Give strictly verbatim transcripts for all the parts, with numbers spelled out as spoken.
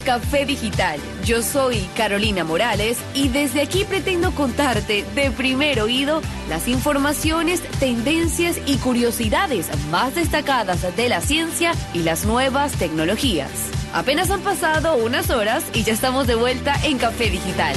Café Digital. Yo soy Carolina Morales y desde aquí pretendo contarte de primer oído las informaciones, tendencias y curiosidades más destacadas de la ciencia y las nuevas tecnologías. Apenas han pasado unas horas y ya estamos de vuelta en Café Digital.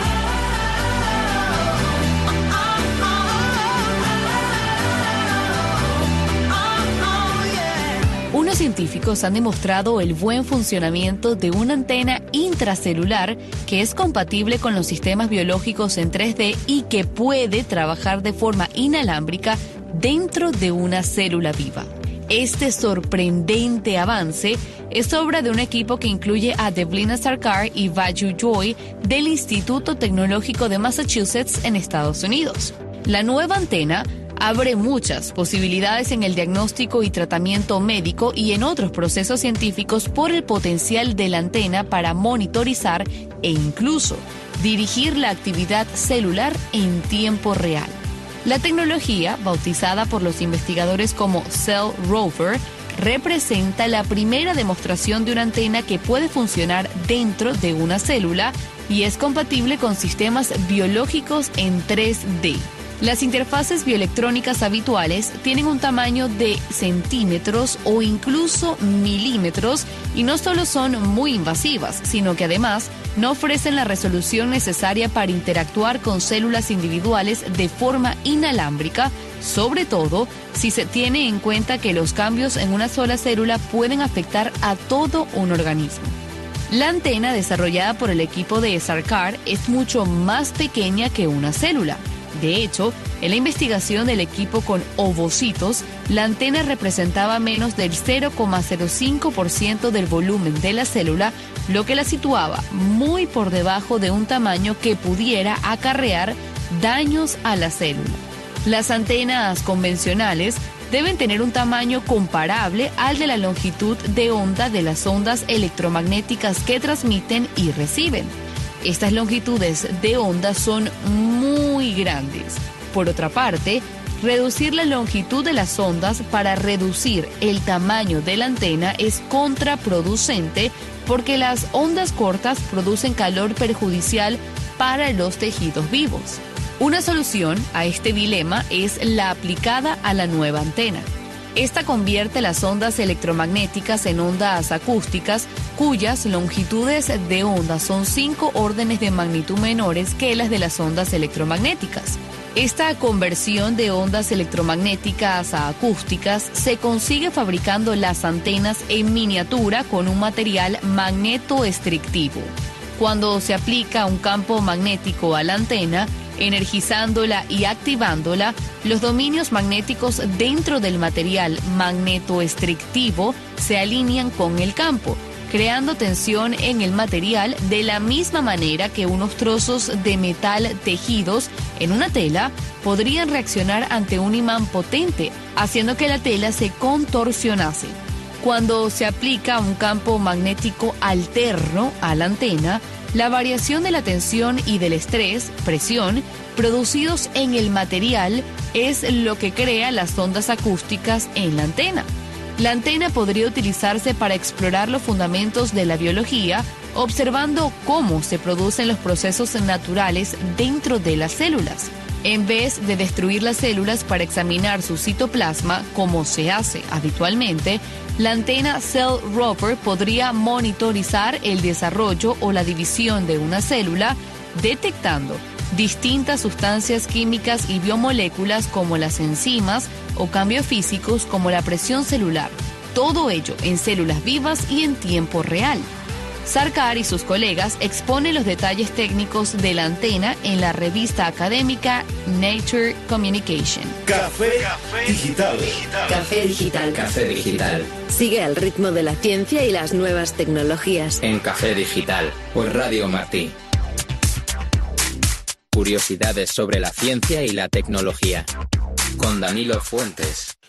Unos científicos han demostrado el buen funcionamiento de una antena intracelular que es compatible con los sistemas biológicos en tres D y que puede trabajar de forma inalámbrica dentro de una célula viva. Este sorprendente avance es obra de un equipo que incluye a Devlina Sarkar y Vaju Joy del Instituto Tecnológico de Massachusetts en Estados Unidos. La nueva antena abre muchas posibilidades en el diagnóstico y tratamiento médico y en otros procesos científicos por el potencial de la antena para monitorizar e incluso dirigir la actividad celular en tiempo real. La tecnología, bautizada por los investigadores como Cell Rover, representa la primera demostración de una antena que puede funcionar dentro de una célula y es compatible con sistemas biológicos en tres D. Las interfaces bioelectrónicas habituales tienen un tamaño de centímetros o incluso milímetros y no solo son muy invasivas, sino que además no ofrecen la resolución necesaria para interactuar con células individuales de forma inalámbrica, sobre todo si se tiene en cuenta que los cambios en una sola célula pueden afectar a todo un organismo. La antena desarrollada por el equipo de Sarkar es mucho más pequeña que una célula. De hecho, en la investigación del equipo con ovocitos, la antena representaba menos del cero coma cero cinco por ciento del volumen de la célula, lo que la situaba muy por debajo de un tamaño que pudiera acarrear daños a la célula. Las antenas convencionales deben tener un tamaño comparable al de la longitud de onda de las ondas electromagnéticas que transmiten y reciben. Estas longitudes de onda son muy grandes. Por otra parte, reducir la longitud de las ondas para reducir el tamaño de la antena es contraproducente porque las ondas cortas producen calor perjudicial para los tejidos vivos. Una solución a este dilema es la aplicada a la nueva antena. Esta convierte las ondas electromagnéticas en ondas acústicas, cuyas longitudes de onda son cinco órdenes de magnitud menores que las de las ondas electromagnéticas. Esta conversión de ondas electromagnéticas a acústicas se consigue fabricando las antenas en miniatura con un material magnetoestrictivo. Cuando se aplica un campo magnético a la antena, energizándola y activándola, los dominios magnéticos dentro del material magnetoestrictivo se alinean con el campo, creando tensión en el material de la misma manera que unos trozos de metal tejidos en una tela podrían reaccionar ante un imán potente, haciendo que la tela se contorsionase. Cuando se aplica un campo magnético alterno a la antena, la variación de la tensión y del estrés, presión, producidos en el material es lo que crea las ondas acústicas en la antena. La antena podría utilizarse para explorar los fundamentos de la biología, observando cómo se producen los procesos naturales dentro de las células. En vez de destruir las células para examinar su citoplasma, como se hace habitualmente, la antena Cell Rover podría monitorizar el desarrollo o la división de una célula, detectando distintas sustancias químicas y biomoléculas como las enzimas o cambios físicos como la presión celular, todo ello en células vivas y en tiempo real. Sarkar y sus colegas exponen los detalles técnicos de la antena en la revista académica Nature Communication. Café, Café Digital. Café Digital. Café Digital. Sigue al ritmo de la ciencia y las nuevas tecnologías. En Café Digital, por Radio Martí. Curiosidades sobre la ciencia y la tecnología. Con Danilo Fuentes.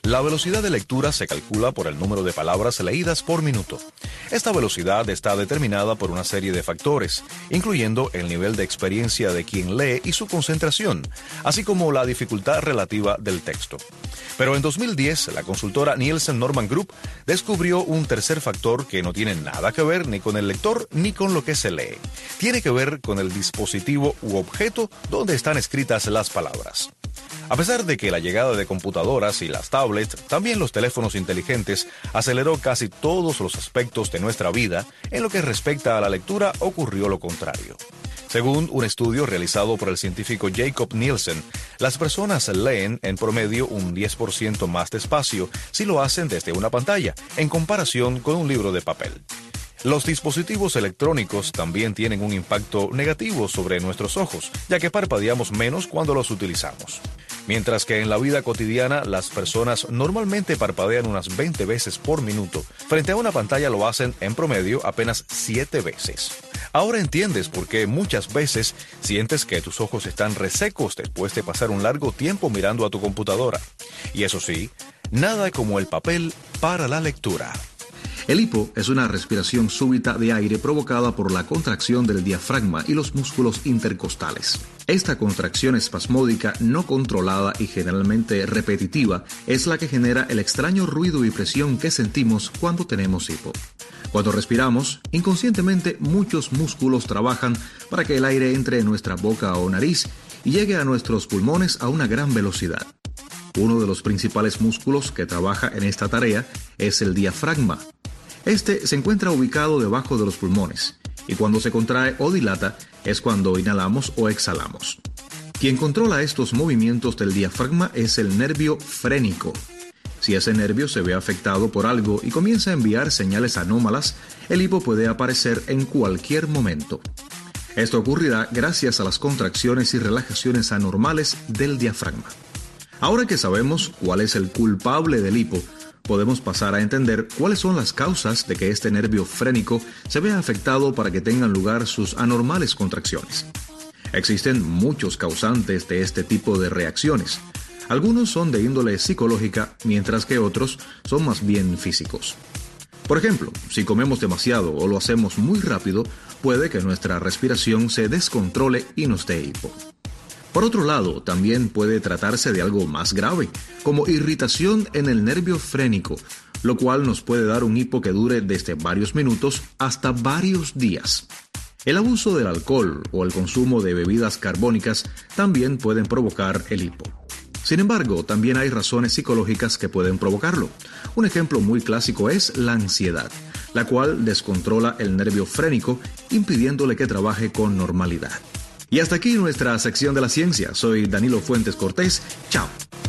La velocidad de lectura se calcula por el número de palabras leídas por minuto. Esta velocidad está determinada por una serie de factores, incluyendo el nivel de experiencia de quien lee y su concentración, así como la dificultad relativa del texto. Pero en dos mil diez, la consultora Nielsen Norman Group descubrió un tercer factor que no tiene nada que ver ni con el lector ni con lo que se lee. Tiene que ver con el dispositivo u objeto donde están escritas las palabras. A pesar de que la llegada de computadoras y las tablets, también los teléfonos inteligentes, aceleró casi todos los aspectos de nuestra vida, en lo que respecta a la lectura ocurrió lo contrario. Según un estudio realizado por el científico Jacob Nielsen, las personas leen en promedio un diez por ciento más despacio si lo hacen desde una pantalla, en comparación con un libro de papel. Los dispositivos electrónicos también tienen un impacto negativo sobre nuestros ojos, ya que parpadeamos menos cuando los utilizamos. Mientras que en la vida cotidiana las personas normalmente parpadean unas veinte veces por minuto, frente a una pantalla lo hacen en promedio apenas siete veces. Ahora entiendes por qué muchas veces sientes que tus ojos están resecos después de pasar un largo tiempo mirando a tu computadora. Y eso sí, nada como el papel para la lectura. El hipo es una respiración súbita de aire provocada por la contracción del diafragma y los músculos intercostales. Esta contracción espasmódica no controlada y generalmente repetitiva es la que genera el extraño ruido y presión que sentimos cuando tenemos hipo. Cuando respiramos, inconscientemente muchos músculos trabajan para que el aire entre en nuestra boca o nariz y llegue a nuestros pulmones a una gran velocidad. Uno de los principales músculos que trabaja en esta tarea es el diafragma. Este se encuentra ubicado debajo de los pulmones y cuando se contrae o dilata es cuando inhalamos o exhalamos. Quien controla estos movimientos del diafragma es el nervio frénico. Si ese nervio se ve afectado por algo y comienza a enviar señales anómalas, el hipo puede aparecer en cualquier momento. Esto ocurrirá gracias a las contracciones y relajaciones anormales del diafragma. Ahora que sabemos cuál es el culpable del hipo, podemos pasar a entender cuáles son las causas de que este nervio frénico se vea afectado para que tengan lugar sus anormales contracciones. Existen muchos causantes de este tipo de reacciones. Algunos son de índole psicológica, mientras que otros son más bien físicos. Por ejemplo, si comemos demasiado o lo hacemos muy rápido, puede que nuestra respiración se descontrole y nos dé hipo. Por otro lado, también puede tratarse de algo más grave, como irritación en el nervio frénico, lo cual nos puede dar un hipo que dure desde varios minutos hasta varios días. El abuso del alcohol o el consumo de bebidas carbónicas también pueden provocar el hipo. Sin embargo, también hay razones psicológicas que pueden provocarlo. Un ejemplo muy clásico es la ansiedad, la cual descontrola el nervio frénico, impidiéndole que trabaje con normalidad. Y hasta aquí nuestra sección de la ciencia. Soy Danilo Fuentes Cortés. Chao.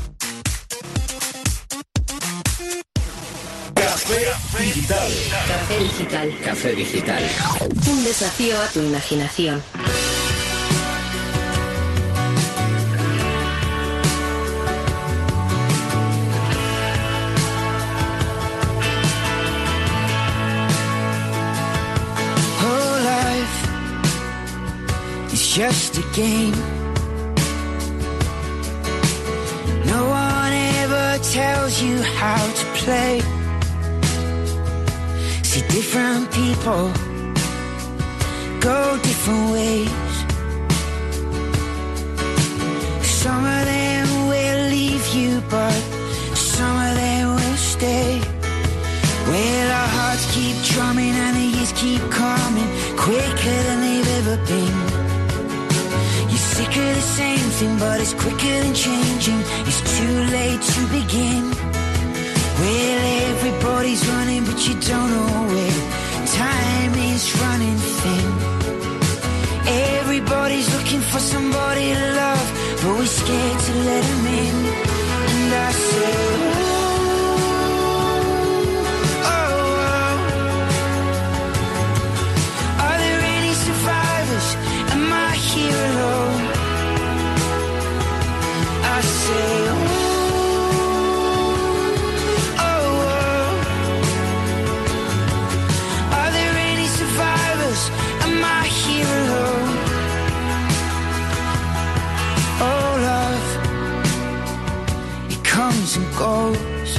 Café Digital. Café Digital. Café Digital. Un desafío a tu imaginación. Just a game. No one ever tells you how to play. See, different people go different ways. Some of them will leave you, but some of them will stay. Well, our hearts keep drumming and the years keep coming quicker than they've ever been. Sick of the same thing, but it's quicker than changing. It's too late to begin. Well, everybody's running, but you don't know where. Time is running thin. Everybody's looking for somebody to love, but we're scared to let them in. And I say, oh, oh, oh. Are there any survivors? Am I here alone? I say, oh, oh, oh. Are there any survivors? Am I here alone? Oh, love, comes and goes,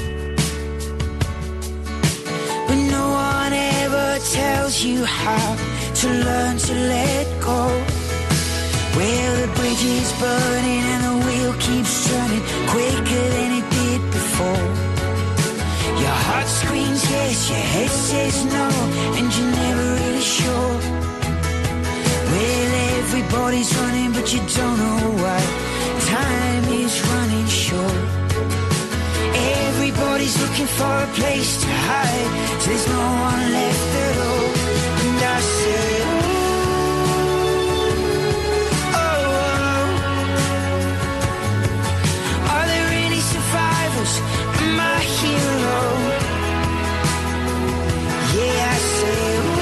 but no one ever tells you how to learn to let go. Well, the bridge is burning and the wheel keeps turning quicker than it did before. Your heart screams yes, your head says no, and you're never really sure. Well, everybody's running, but you don't know why. Time is running short. Everybody's looking for a place to hide, so there's no one left at all. And I say, oh, oh, oh. Are there any survivors? Am I here alone? Yeah, I say, oh.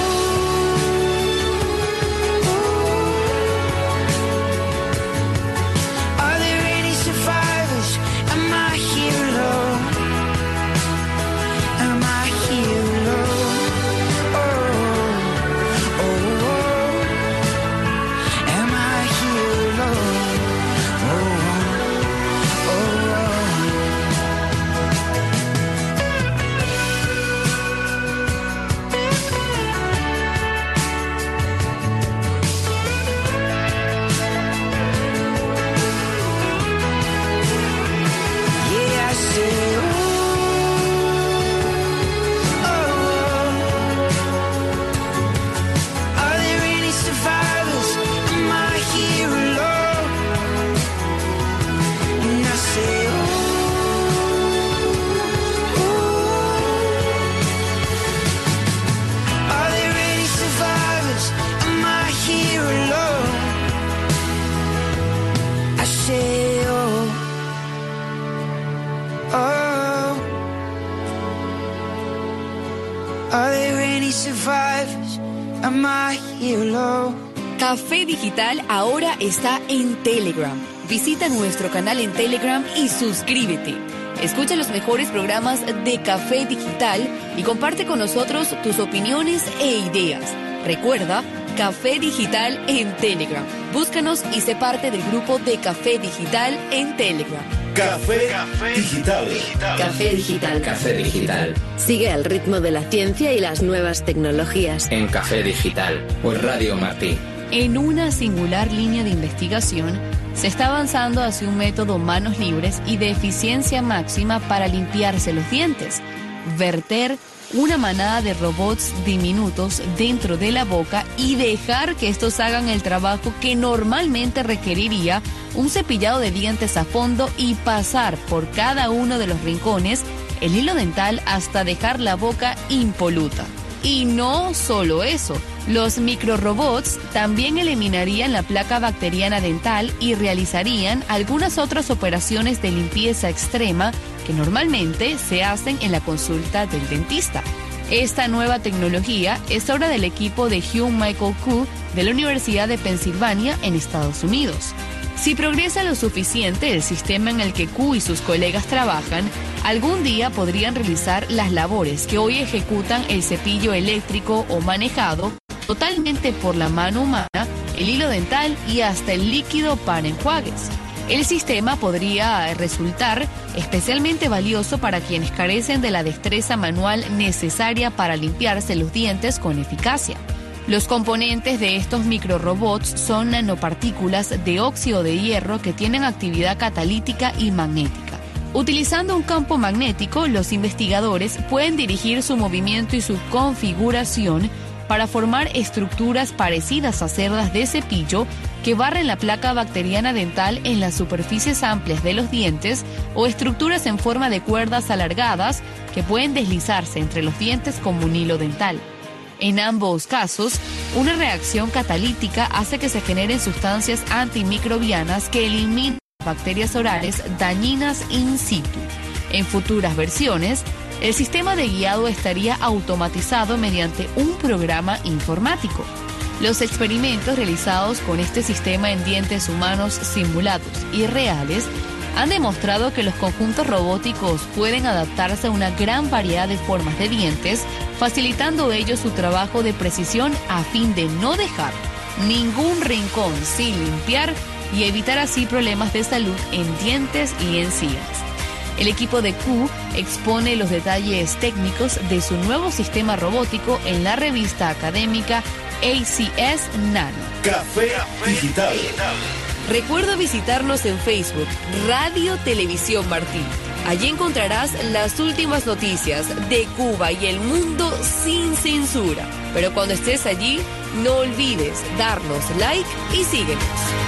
Café Digital ahora está en Telegram. Visita nuestro canal en Telegram y suscríbete. Escucha los mejores programas de Café Digital y comparte con nosotros tus opiniones e ideas. Recuerda, Café Digital en Telegram. Búscanos y sé parte del grupo de Café Digital en Telegram. Café, Café Digital. Café Digital. Café Digital. Sigue al ritmo de la ciencia y las nuevas tecnologías. En Café Digital por Radio Martí. En una singular línea de investigación, se está avanzando hacia un método manos libres y de eficiencia máxima para limpiarse los dientes. Verter una manada de robots diminutos dentro de la boca y dejar que estos hagan el trabajo que normalmente requeriría un cepillado de dientes a fondo y pasar por cada uno de los rincones el hilo dental hasta dejar la boca impoluta. Y no solo eso, los microrobots también eliminarían la placa bacteriana dental y realizarían algunas otras operaciones de limpieza extrema que normalmente se hacen en la consulta del dentista. Esta nueva tecnología es obra del equipo de Hugh Michael Koo de la Universidad de Pensilvania en Estados Unidos. Si progresa lo suficiente el sistema en el que Koo y sus colegas trabajan, algún día podrían realizar las labores que hoy ejecutan el cepillo eléctrico o manejado totalmente por la mano humana, el hilo dental y hasta el líquido para enjuagues. El sistema podría resultar especialmente valioso para quienes carecen de la destreza manual necesaria para limpiarse los dientes con eficacia. Los componentes de estos microrobots son nanopartículas de óxido de hierro que tienen actividad catalítica y magnética. Utilizando un campo magnético, los investigadores pueden dirigir su movimiento y su configuración para formar estructuras parecidas a cerdas de cepillo que barren la placa bacteriana dental en las superficies amplias de los dientes o estructuras en forma de cuerdas alargadas que pueden deslizarse entre los dientes como un hilo dental. En ambos casos, una reacción catalítica hace que se generen sustancias antimicrobianas que eliminan bacterias orales dañinas in situ. En futuras versiones, el sistema de guiado estaría automatizado mediante un programa informático. Los experimentos realizados con este sistema en dientes humanos simulados y reales han demostrado que los conjuntos robóticos pueden adaptarse a una gran variedad de formas de dientes, facilitando ellos su trabajo de precisión a fin de no dejar ningún rincón sin limpiar y evitar así problemas de salud en dientes y encías. El equipo de Q expone los detalles técnicos de su nuevo sistema robótico en la revista académica A C S Nano. Café Digital. Recuerda visitarnos en Facebook, Radio Televisión Martí. Allí encontrarás las últimas noticias de Cuba y el mundo sin censura. Pero cuando estés allí, no olvides darnos like y síguenos.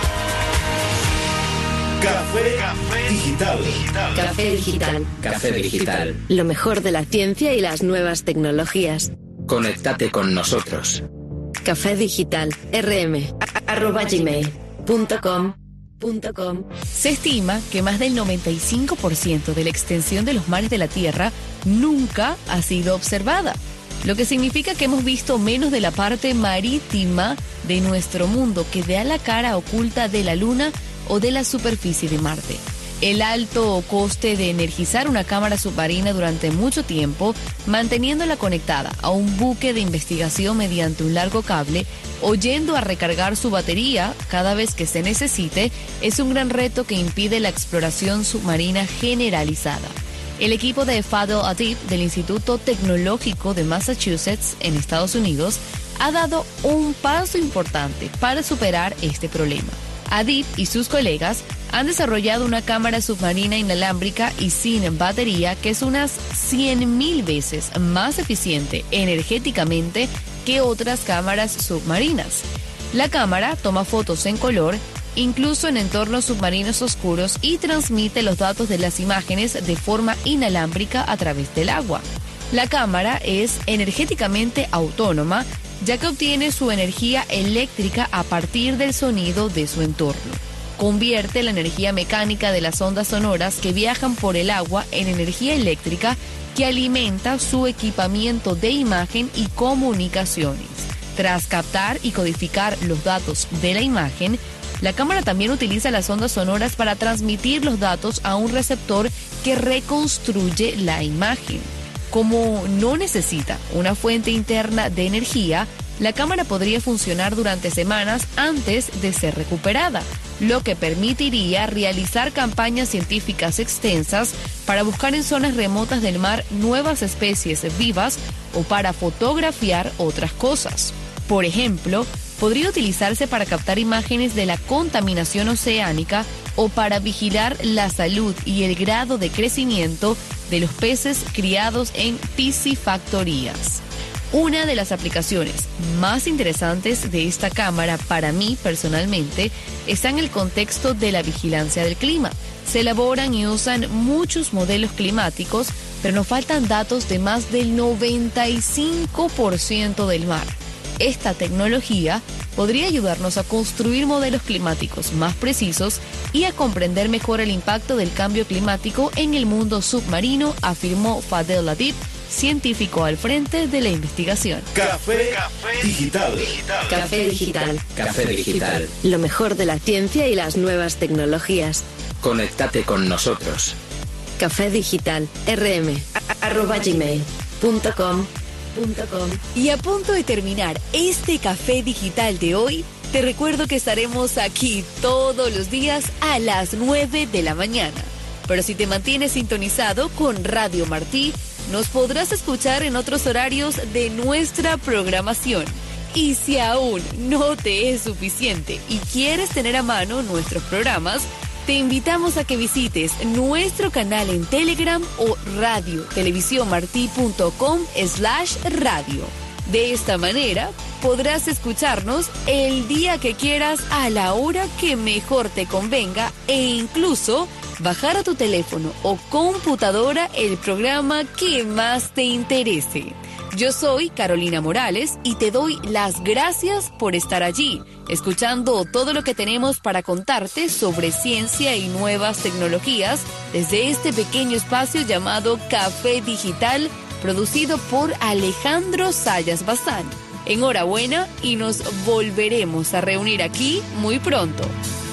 Café Digital. Café Digital. Café Digital. Lo mejor de la ciencia y las nuevas tecnologías. Conéctate con nosotros. Café Digital. rm arroba gmail punto com punto com. Se estima que más del noventa y cinco por ciento de la extensión de los mares de la Tierra nunca ha sido observada, lo que significa que hemos visto menos de la parte marítima de nuestro mundo que de a la cara oculta de la Luna o de la superficie de Marte. El alto coste de energizar una cámara submarina durante mucho tiempo, manteniéndola conectada a un buque de investigación mediante un largo cable o yendo a recargar su batería cada vez que se necesite, es un gran reto que impide la exploración submarina generalizada. El equipo de Fadel Adib del Instituto Tecnológico de Massachusetts en Estados Unidos ha dado un paso importante para superar este problema. Adib y sus colegas han desarrollado una cámara submarina inalámbrica y sin batería que es unas cien mil veces más eficiente energéticamente que otras cámaras submarinas. La cámara toma fotos en color, incluso en entornos submarinos oscuros, y transmite los datos de las imágenes de forma inalámbrica a través del agua. La cámara es energéticamente autónoma, ya que obtiene su energía eléctrica a partir del sonido de su entorno. Convierte la energía mecánica de las ondas sonoras que viajan por el agua en energía eléctrica que alimenta su equipamiento de imagen y comunicaciones. Tras captar y codificar los datos de la imagen, la cámara también utiliza las ondas sonoras para transmitir los datos a un receptor que reconstruye la imagen. Como no necesita una fuente interna de energía, la cámara podría funcionar durante semanas antes de ser recuperada, lo que permitiría realizar campañas científicas extensas para buscar en zonas remotas del mar nuevas especies vivas o para fotografiar otras cosas. Por ejemplo, podría utilizarse para captar imágenes de la contaminación oceánica o para vigilar la salud y el grado de crecimiento de los peces criados en piscifactorías. Una de las aplicaciones más interesantes de esta cámara para mí personalmente está en el contexto de la vigilancia del clima. Se elaboran y usan muchos modelos climáticos, pero nos faltan datos de más del noventa y cinco por ciento del mar. Esta tecnología podría ayudarnos a construir modelos climáticos más precisos y a comprender mejor el impacto del cambio climático en el mundo submarino, afirmó Fadel Adib, científico al frente de la investigación. Café Digital. Café Digital. Café Digital. Lo mejor de la ciencia y las nuevas tecnologías. Conéctate con nosotros. Café Digital. rm arroba gmail punto com punto com. Y a punto de terminar este Café Digital de hoy, te recuerdo que estaremos aquí todos los días a las nueve de la mañana. Pero si te mantienes sintonizado con Radio Martí, nos podrás escuchar en otros horarios de nuestra programación. Y si aún no te es suficiente y quieres tener a mano nuestros programas, te invitamos a que visites nuestro canal en Telegram o radio televisión martí punto com slash radio. De esta manera podrás escucharnos el día que quieras a la hora que mejor te convenga e incluso bajar a tu teléfono o computadora el programa que más te interese. Yo soy Carolina Morales y te doy las gracias por estar allí, escuchando todo lo que tenemos para contarte sobre ciencia y nuevas tecnologías desde este pequeño espacio llamado Café Digital, producido por Alejandro Sayas Bazán. Enhorabuena y nos volveremos a reunir aquí muy pronto.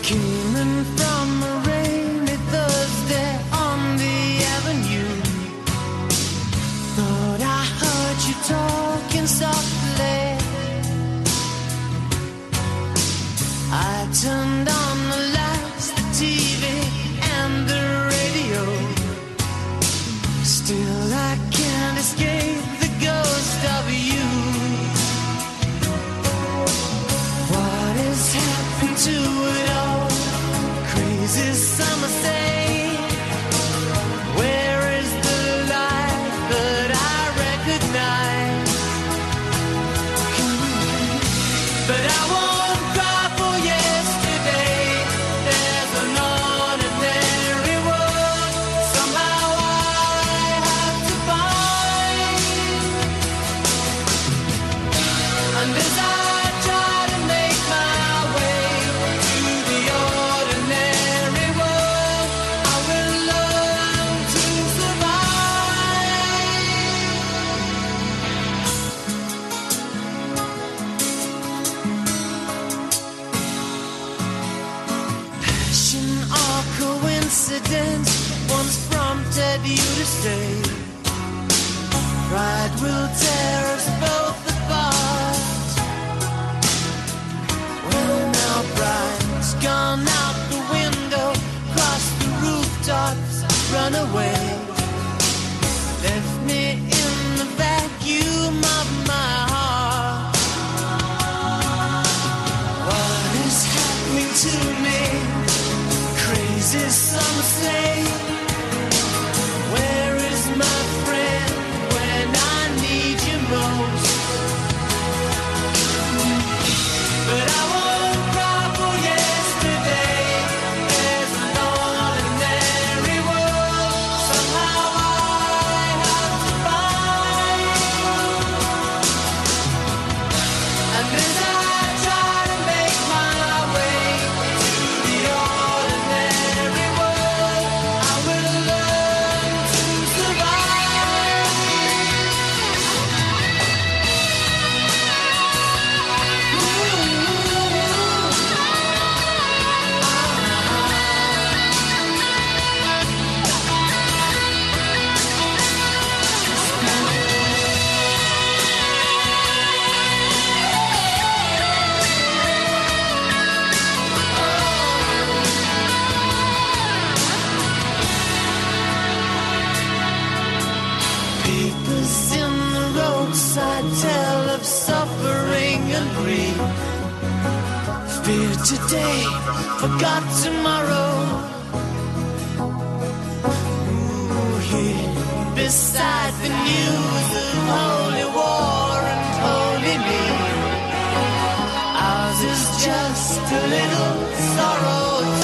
Talking softly, I turned on the lights, the T V and the radio. crazy summer say, where is the light that I recognize? But I won't cry for yesterday. There's an ordinary world somehow I have to find. And as I try to make my way to the ordinary world, I will learn to survive. Passion or coincidence once prompted you to stay. Pride will tear us both apart. Well, now pride's gone out the window, crossed the rooftops, run away. Left me in the vacuum of my heart. What is happening to me? Crazy some say. Where is my friend when I need you most? But I won't cry for yesterday. There's an ordinary world somehow I have to find. And as I try to make my way to the ordinary world, I will learn to survive. Papers in the roadside tell of suffering and grief. Fear today, forgot tomorrow. Ooh, here beside the news of holy war and holy me. Ours is just a little sorrow